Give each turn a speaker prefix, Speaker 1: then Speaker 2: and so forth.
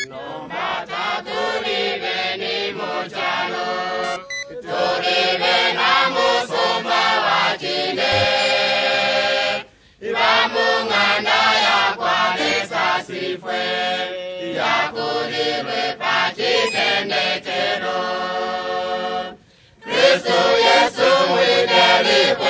Speaker 1: No matter to live any mochalo, to live in a musoma wachine. Ibamungana ya kwalesa sifwe, ya kuliwe pachitendetero. Kristo Yesu mwideli